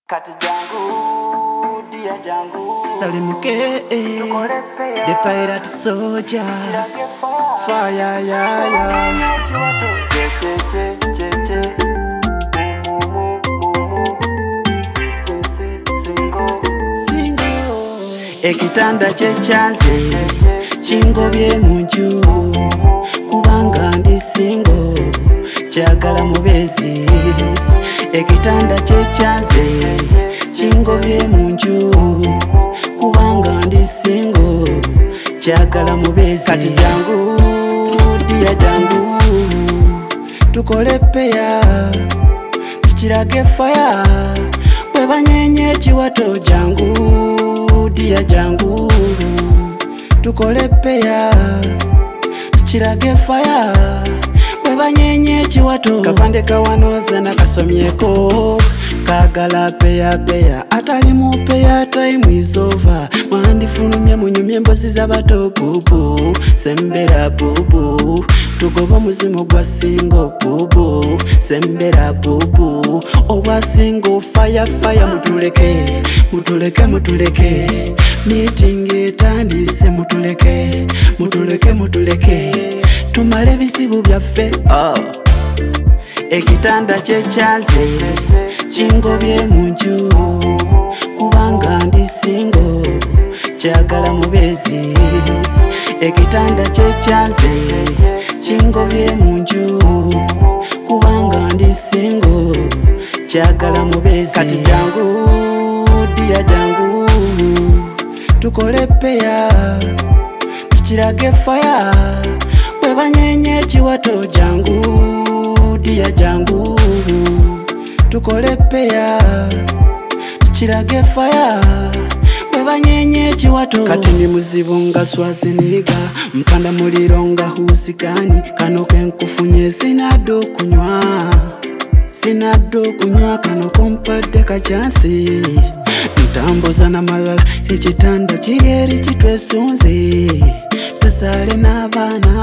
Kati jangu, dia jangu Salimuke, the pirate soldier. Fire, Ekitanda kyekyanze kingobye munju kubanga ndi singo kyagala mubezi. Ekitanda kyekyanze kingobye munju kubanga ndi singo kyagala mubezi. Kati jangu, dia jangu tukole peya tukirage fire bwebanyenye ekiwato. Jangu, dia jangu tukole peya tukirage fire bwebanyenye ekiwato. Kapande kawanoza nakasomyeko kagala peya atali mu peya time is over. Mwandifulumye munyumye embozi z'abato bubu sembera bubu tugoba muzimu gwa singo bubu sembera bubu obwa singo fire mutuleke meeting etandise mutuleke tumale bisibu byaffe. Ekitanda kyekyanze kingobye munju kubanga ndi singo kyagala mubezi. Ekitanda kyekyanze kingobye munju kubanga ndi singo kyagala mubezi. Kati jangu, dia jangu tukole peya tukirage fire bwebanyenye ekiwato. Jangu, dia jangu tukole peya tukirage fire bwebanyenye ekiwato. Kati ndi muzibu nga swaziniga mpanda muliro nga husikani kano kenkufunye sinaddo kunywa kano kompadde kachansi ntambuza namalala ekitanda kiri eri kitwesunze tusale n'abaana.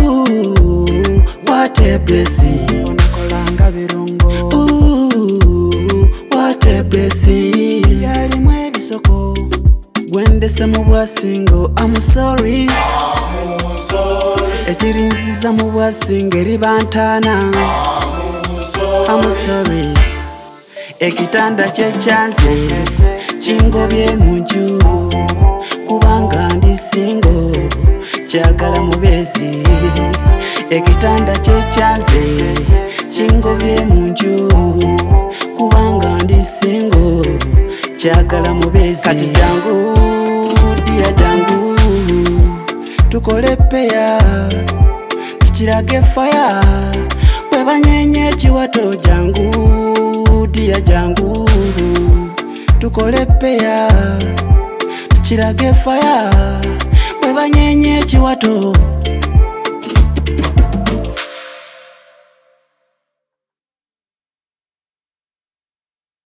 What a blessing onakolanga birungo. What a blessing yalimu ebisoko gwendese mu bwasingo. I'm sorry ekirinziza mu bwasingo eri bantana. I'm sorry. Ekitanda kyekyanze kingobye munju kubanga ndi singo kyagala mubezi. Ekitanda kyekyanze kingobye munju kubanga ndi singo kyagala mubezi. Kati jangu, dia jangu tukole peya tukirage fire bwebanyenye ekiwato. Jangu, dia jangu tukole peya tukirage fire bwebanyenye ekiwato.